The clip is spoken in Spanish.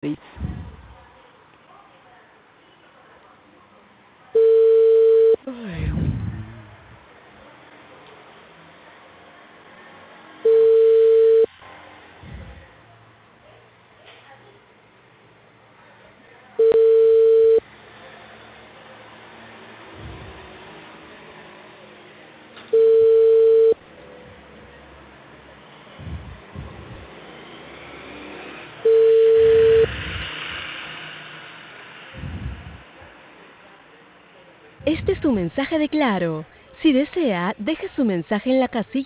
Ay, Este es su mensaje de Claro. Si desea, deje su mensaje en la casilla